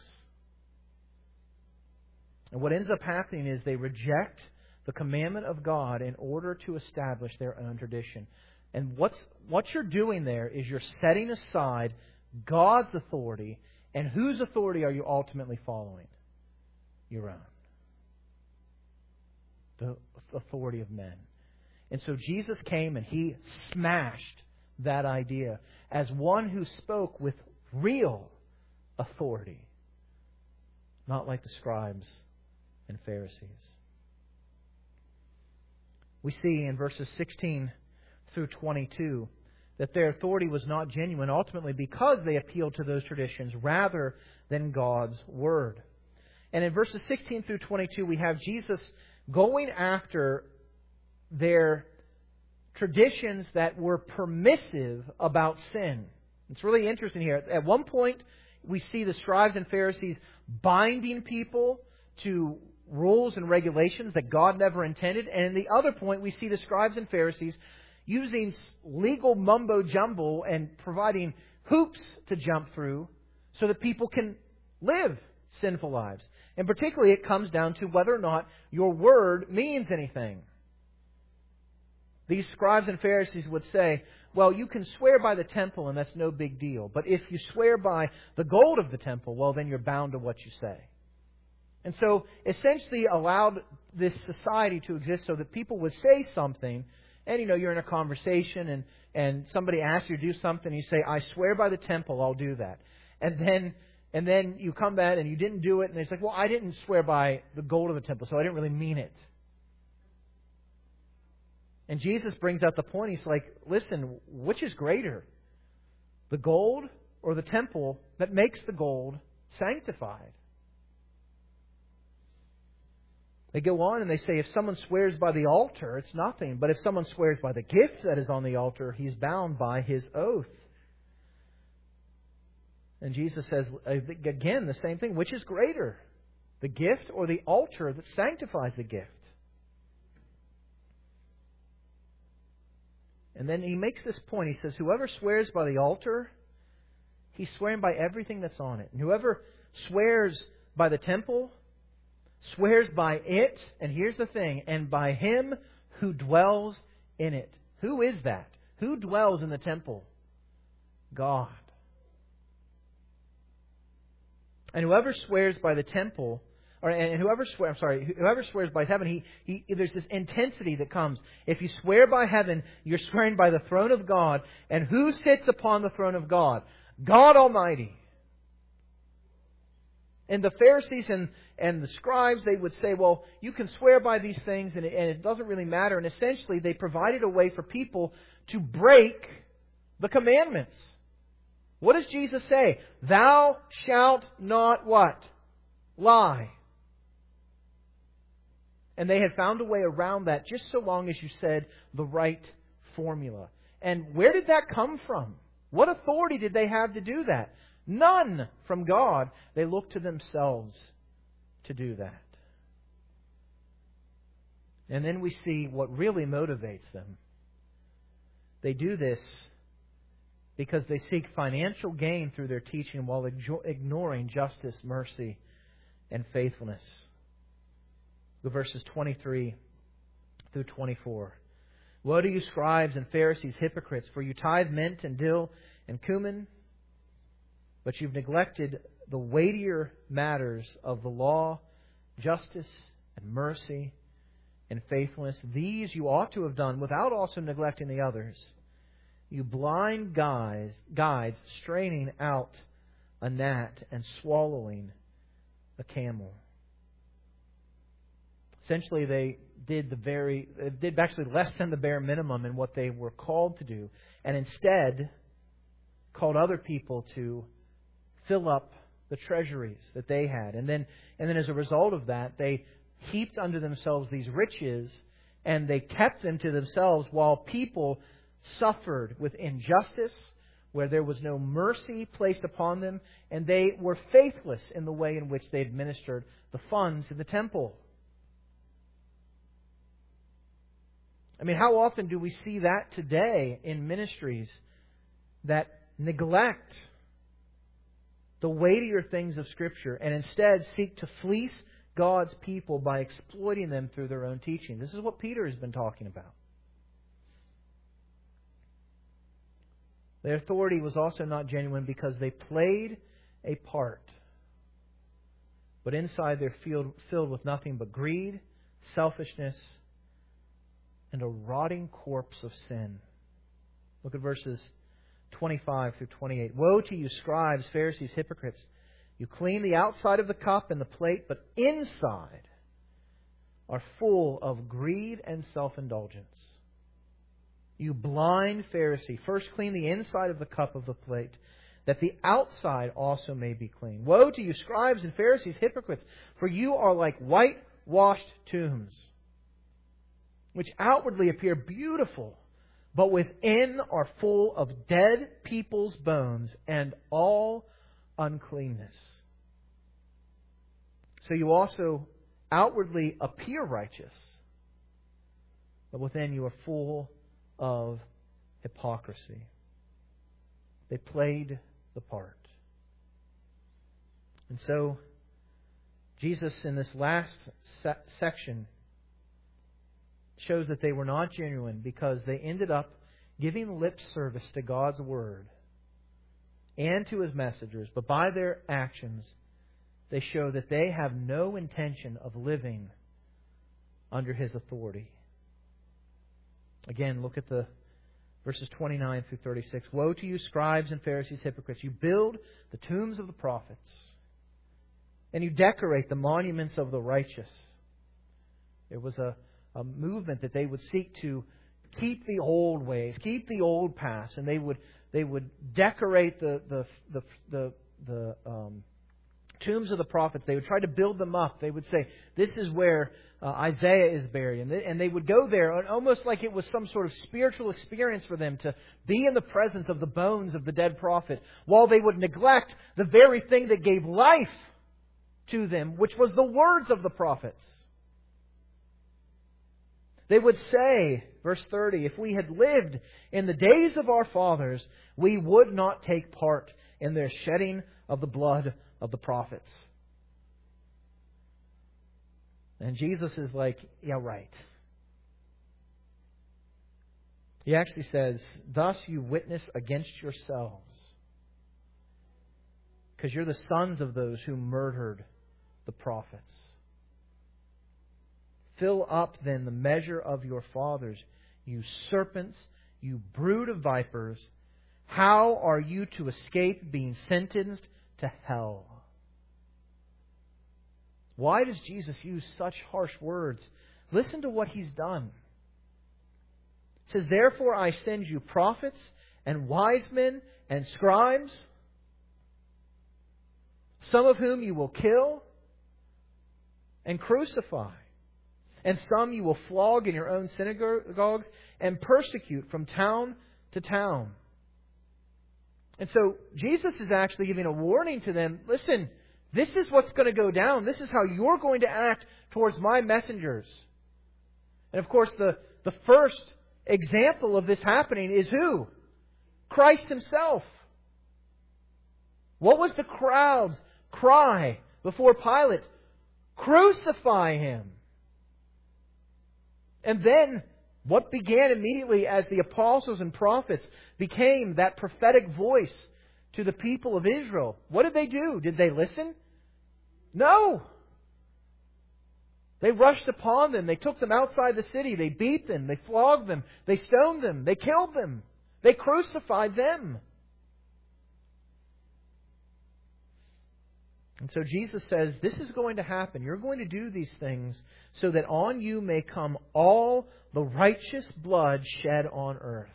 And what ends up happening is they reject the commandment of God in order to establish their own tradition. And what's what you're doing there is you're setting aside God's authority. And whose authority are you ultimately following? Your own. The authority of men. And so Jesus came and He smashed that idea as one who spoke with real authority, not like the scribes and Pharisees. We see in verses sixteen through twenty-two that their authority was not genuine, ultimately because they appealed to those traditions rather than God's Word. And in verses sixteen through twenty-two, we have Jesus going after their traditions that were permissive about sin. It's really interesting here. At one point, we see the scribes and Pharisees binding people to rules and regulations that God never intended. And in the other point, we see the scribes and Pharisees using legal mumbo-jumbo and providing hoops to jump through so that people can live sinful lives. And particularly, it comes down to whether or not your word means anything. These scribes and Pharisees would say, well, you can swear by the temple and that's no big deal. But if you swear by the gold of the temple, well, then you're bound to what you say. And so essentially allowed this society to exist so that people would say something. And, you know, you're in a conversation and, and somebody asks you to do something. And you say, I swear by the temple, I'll do that. And then And then you come back and you didn't do it, and it's like, well, I didn't swear by the gold of the temple, so I didn't really mean it. And Jesus brings out the point. He's like, listen, which is greater? The gold or the temple that makes the gold sanctified? They go on and they say, if someone swears by the altar, it's nothing. But if someone swears by the gift that is on the altar, he's bound by his oath. And Jesus says, again, the same thing. Which is greater? The gift or the altar that sanctifies the gift? And then he makes this point. He says, whoever swears by the altar, he's swearing by everything that's on it. And whoever swears by the temple, swears by it, and here's the thing, and by him who dwells in it. Who is that? Who dwells in the temple? God. And whoever swears by the temple, or and whoever swears, I'm sorry, whoever swears by heaven, he, he there's this intensity that comes. If you swear by heaven, you're swearing by the throne of God. And who sits upon the throne of God? God Almighty. And the Pharisees and, and the scribes, they would say, well, you can swear by these things and it, and it doesn't really matter. And essentially, they provided a way for people to break the commandments. What does Jesus say? Thou shalt not what? Lie. And they had found a way around that just so long as you said the right formula. And where did that come from? What authority did they have to do that? None from God. They looked to themselves to do that. And then we see what really motivates them. They do this because they seek financial gain through their teaching while ignoring justice, mercy, and faithfulness. Look at verses twenty-three through twenty-four. Woe to you, scribes and Pharisees, hypocrites, for you tithe mint and dill and cumin, but you've neglected the weightier matters of the law, justice and mercy and faithfulness. These you ought to have done without also neglecting the others. You blind guides, guides straining out a gnat and swallowing a camel. Essentially, they did the very, they did actually less than the bare minimum in what they were called to do, and instead called other people to fill up the treasuries that they had. And then, and then as a result of that, they heaped unto themselves these riches, and they kept them to themselves while people suffered with injustice, where there was no mercy placed upon them, and they were faithless in the way in which they administered the funds in the temple. I mean, how often do we see that today in ministries that neglect the weightier things of Scripture and instead seek to fleece God's people by exploiting them through their own teaching? This is what Peter has been talking about. Their authority was also not genuine because they played a part. But inside they're filled, filled with nothing but greed, selfishness, and a rotting corpse of sin. Look at verses twenty-five through twenty-eight. Woe to you, scribes, Pharisees, hypocrites! You clean the outside of the cup and the plate, but inside are full of greed and self-indulgence. You blind Pharisee, first clean the inside of the cup of the plate, that the outside also may be clean. Woe to you, scribes and Pharisees, hypocrites! For you are like whitewashed tombs, which outwardly appear beautiful, but within are full of dead people's bones and all uncleanness. So you also outwardly appear righteous, but within you are full of hypocrisy. They played the part. And so Jesus, in this last se- section, shows that they were not genuine because they ended up giving lip service to God's Word and to His messengers, but by their actions they show that they have no intention of living under His authority. Again, look at the Verses twenty-nine through thirty-six. Woe to you, scribes and Pharisees, hypocrites! You build the tombs of the prophets, and you decorate the monuments of the righteous. There was a, a movement that they would seek to keep the old ways, keep the old past, and they would they would decorate the the the the, the um, tombs of the prophets. They would try to build them up. They would say, "This is where uh, Isaiah is buried," and they, and they would go there, and almost like it was some sort of spiritual experience for them to be in the presence of the bones of the dead prophet, while they would neglect the very thing that gave life to them, which was the words of the prophets. They would say, verse thirty, "If we had lived in the days of our fathers, we would not take part in their shedding of the blood of the prophets." And Jesus is like, yeah, right. He actually says, "Thus you witness against yourselves, because you're the sons of those who murdered the prophets. Fill up then the measure of your fathers, you serpents, you brood of vipers. How are you to escape being sentenced to hell?" Why does Jesus use such harsh words? Listen to what He's done. It says, "Therefore I send you prophets and wise men and scribes, some of whom you will kill and crucify. And some you will flog in your own synagogues and persecute from town to town." And so Jesus is actually giving a warning to them. Listen, this is what's going to go down. This is how you're going to act towards my messengers. And of course, the, the first example of this happening is who? Christ Himself. What was the crowd's cry before Pilate? Crucify Him. And then, what began immediately as the apostles and prophets became that prophetic voice to the people of Israel. What did they do? Did they listen? No! They rushed upon them. They took them outside the city. They beat them. They flogged them. They stoned them. They killed them. They crucified them. And so Jesus says, this is going to happen. You're going to do these things so that on you may come all the righteous blood shed on earth.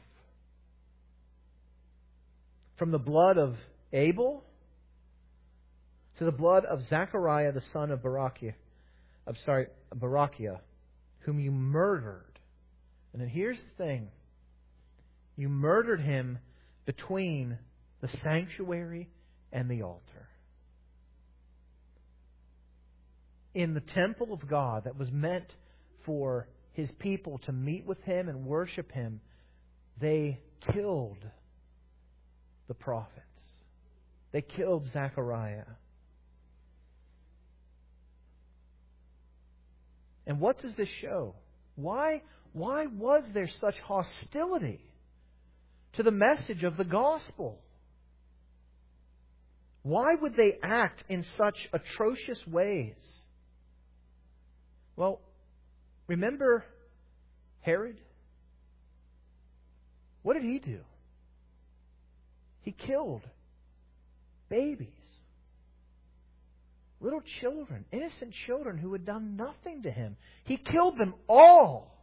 From the blood of Abel to the blood of Zechariah, the son of Barachiah, I'm sorry, Barachiah, whom you murdered. And then here's the thing. You murdered him between the sanctuary and the altar. In the temple of God that was meant for His people to meet with Him and worship Him, they killed the prophets. They killed Zechariah. And what does this show? Why, why was there such hostility to the message of the gospel? Why would they act in such atrocious ways? Well, remember Herod? What did he do? He killed babies, little children, innocent children who had done nothing to him. He killed them all.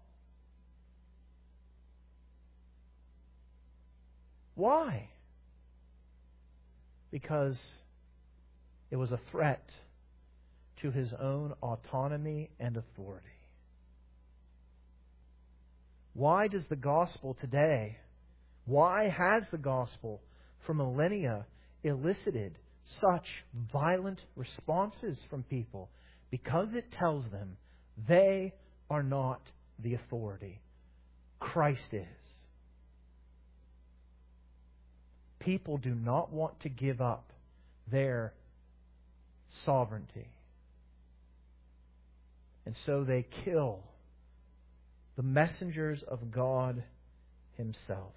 Why? Because it was a threat to his own autonomy and authority. Why does the gospel today, why has the gospel for millennia elicited such violent responses from people? Because it tells them they are not the authority. Christ is. People do not want to give up their sovereignty. And so they kill the messengers of God Himself.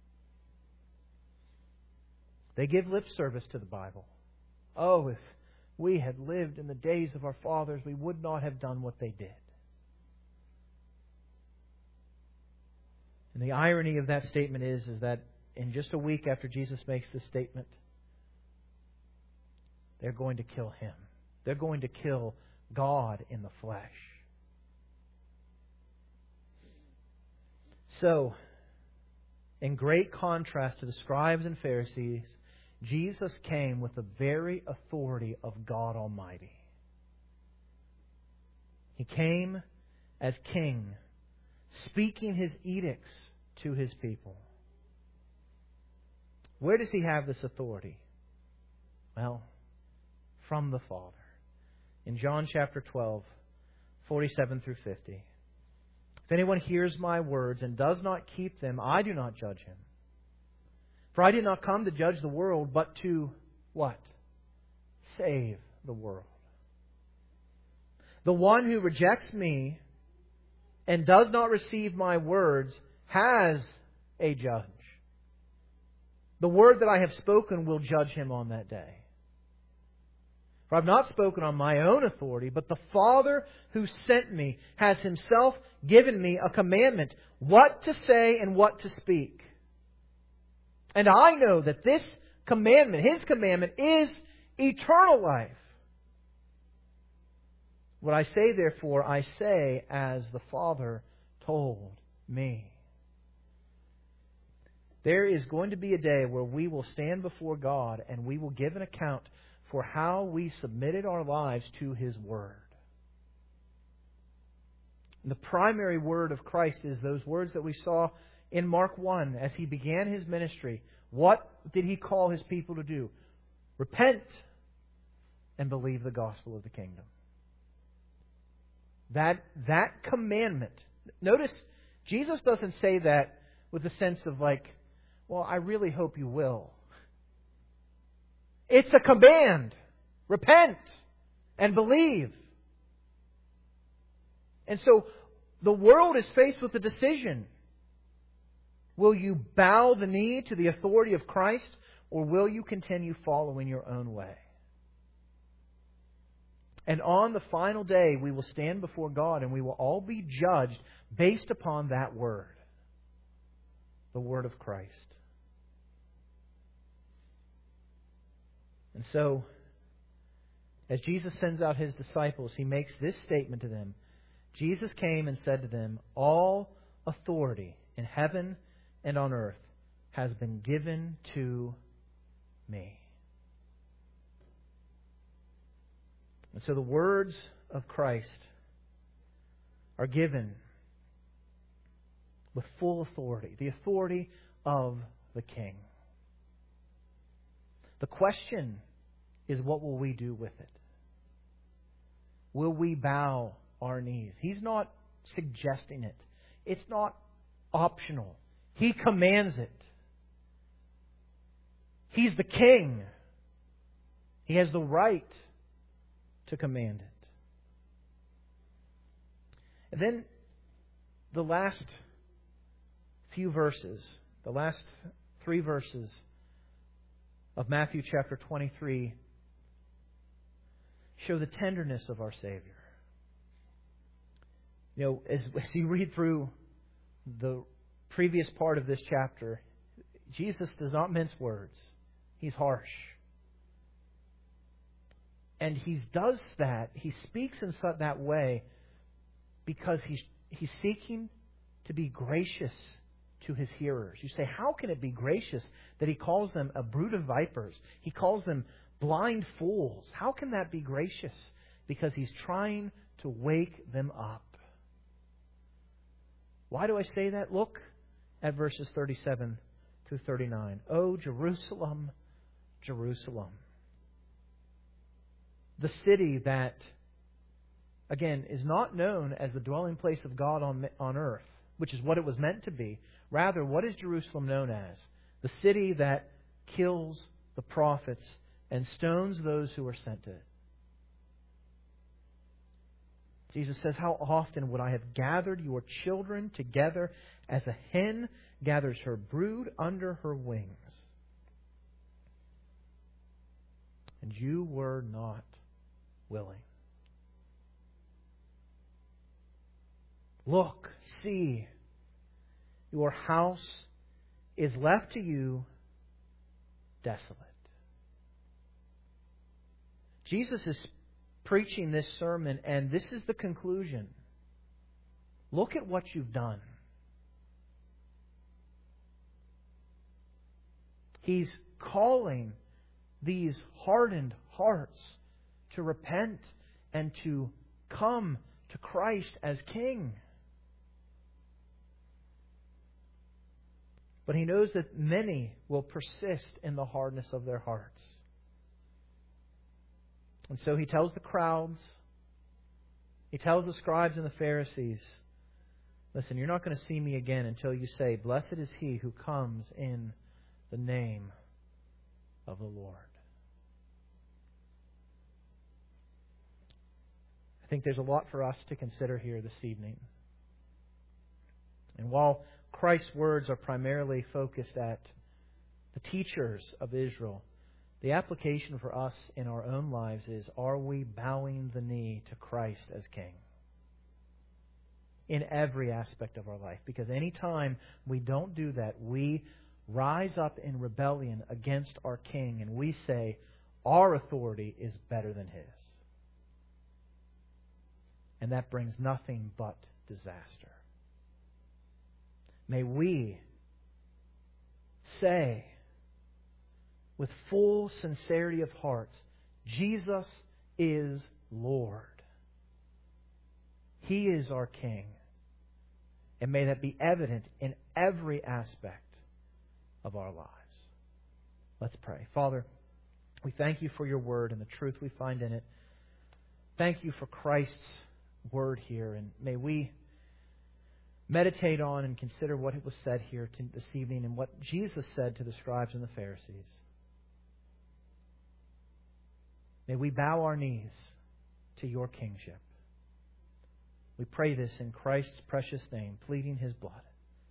They give lip service to the Bible. Oh, if we had lived in the days of our fathers, we would not have done what they did. And the irony of that statement is, is that in just a week after Jesus makes this statement, they're going to kill Him. They're going to kill God in the flesh. So, in great contrast to the scribes and Pharisees, Jesus came with the very authority of God Almighty. He came as King, speaking His edicts to His people. Where does He have this authority? Well, from the Father. In John chapter twelve, forty-seven through fifty. If anyone hears my words and does not keep them, I do not judge him. For I did not come to judge the world, but to what? Save the world. The one who rejects me and does not receive my words has a judge. The word that I have spoken will judge him on that day. For I have not spoken on my own authority, but the Father who sent me has Himself given me a commandment, what to say and what to speak. And I know that this commandment, His commandment, is eternal life. What I say, therefore, I say as the Father told me. There is going to be a day where we will stand before God and we will give an account for how we submitted our lives to His Word. And the primary word of Christ is those words that we saw in Mark one as He began His ministry. What did He call His people to do? Repent and believe the gospel of the kingdom. That, that commandment. Notice, Jesus doesn't say that with a sense of like, well, I really hope you will. It's a command. Repent and believe. And so the world is faced with a decision. Will you bow the knee to the authority of Christ, or will you continue following your own way? And on the final day, we will stand before God and we will all be judged based upon that word. The word of Christ. And so, as Jesus sends out His disciples, He makes this statement to them. Jesus came and said to them, all authority in heaven and on earth has been given to me. And so the words of Christ are given with full authority, the authority of the King. The question is, what will we do with it? Will we bow our knees? He's not suggesting it. It's not optional. He commands it. He's the King. He has the right to command it. And then the last few verses, the last three verses of Matthew chapter twenty-three show the tenderness of our Savior. You know, as, as you read through the previous part of this chapter, Jesus does not mince words. He's harsh. And He does that, He speaks in such that way because he's, he's seeking to be gracious to His hearers. You say, how can it be gracious that He calls them a brood of vipers? He calls them blind fools. How can that be gracious? Because He's trying to wake them up. Why do I say that? Look at verses thirty-seven through thirty-nine. Oh, Jerusalem, Jerusalem. The city that, again, is not known as the dwelling place of God on, on earth, which is what it was meant to be. Rather, what is Jerusalem known as? The city that kills the prophets and stones those who are sent to it. Jesus says, how often would I have gathered your children together as a hen gathers her brood under her wings? And you were not willing. Look, see, Your house is left to you desolate. Jesus is preaching this sermon, and this is the conclusion. Look at what you've done. He's calling these hardened hearts to repent and to come to Christ as King. But He knows that many will persist in the hardness of their hearts. And so He tells the crowds, He tells the scribes and the Pharisees, listen, you're not going to see me again until you say, blessed is he who comes in the name of the Lord. I think there's a lot for us to consider here this evening. And while Christ's words are primarily focused at the teachers of Israel, the application for us in our own lives is, are we bowing the knee to Christ as King? In every aspect of our life. Because any time we don't do that, we rise up in rebellion against our King and we say, our authority is better than His. And that brings nothing but disaster. May we say with full sincerity of hearts, Jesus is Lord. He is our King. And may that be evident in every aspect of our lives. Let's pray. Father, we thank You for Your Word and the truth we find in it. Thank You for Christ's Word here. And may we meditate on and consider what was said here this evening and what Jesus said to the scribes and the Pharisees. May we bow our knees to Your kingship. We pray this in Christ's precious name, pleading His blood.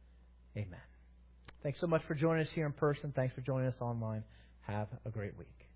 Amen. Thanks so much for joining us here in person. Thanks for joining us online. Have a great week.